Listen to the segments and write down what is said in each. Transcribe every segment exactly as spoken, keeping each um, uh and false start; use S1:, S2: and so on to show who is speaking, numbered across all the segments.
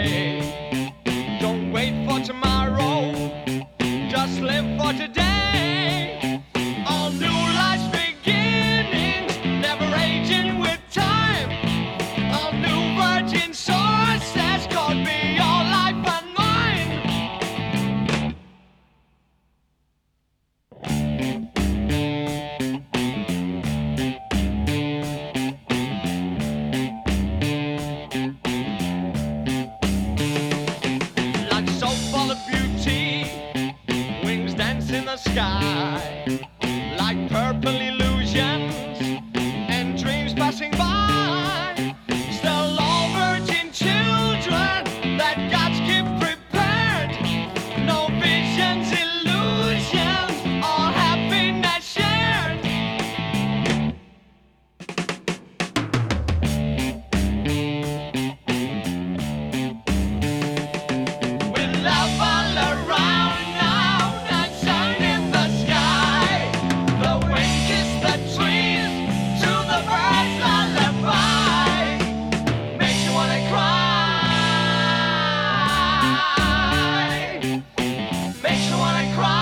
S1: way. Don't wait for tomorrow, just live for today. All new life's beginnings, never aging with time. All new virgin sources called me your life and mine. Life's so full of beauty, wings dance in the sky, like purple illusions and dreams passing by. Still all virgin children that God's keep prepared. No visions, illusions, all happiness shared. With love all around now, and sun in the sky. The wind kiss the trees, to the birds lullaby. Makes you wanna cry. Makes you wanna cry.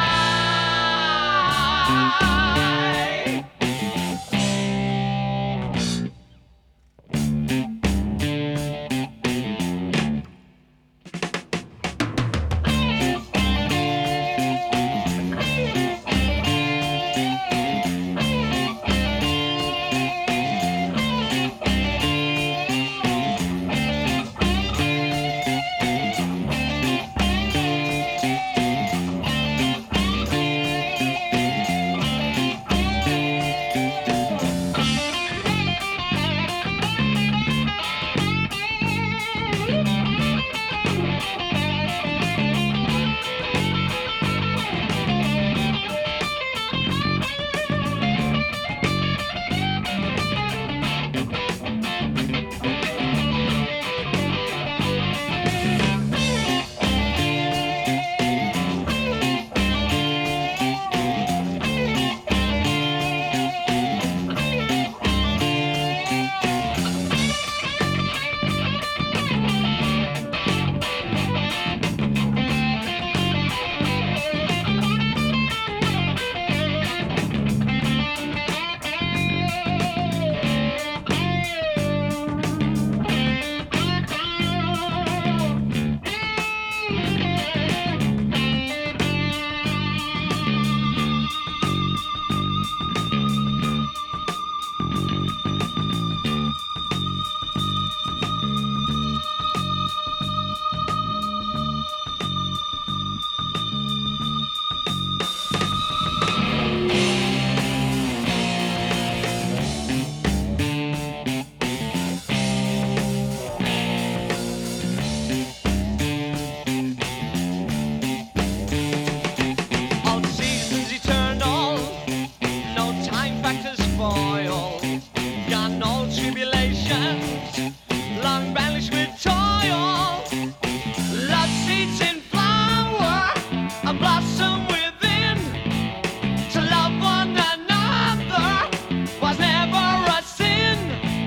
S1: All seasons eternal, no time factors spoil. Gone all tribulations, long banished with toil. Love seeds in flower, a blossom within. To love one another was never a sin.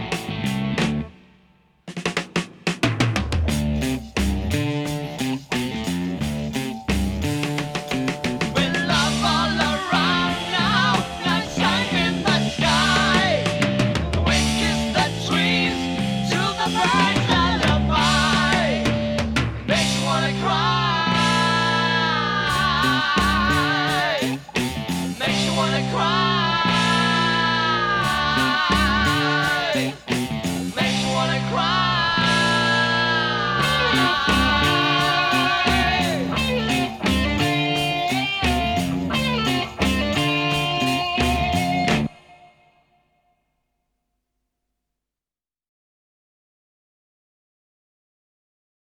S1: With love all around now, not sun in the sky. The wind kiss the trees, to the birds lullaby. Makes you wanna cry. Makes you wanna cry.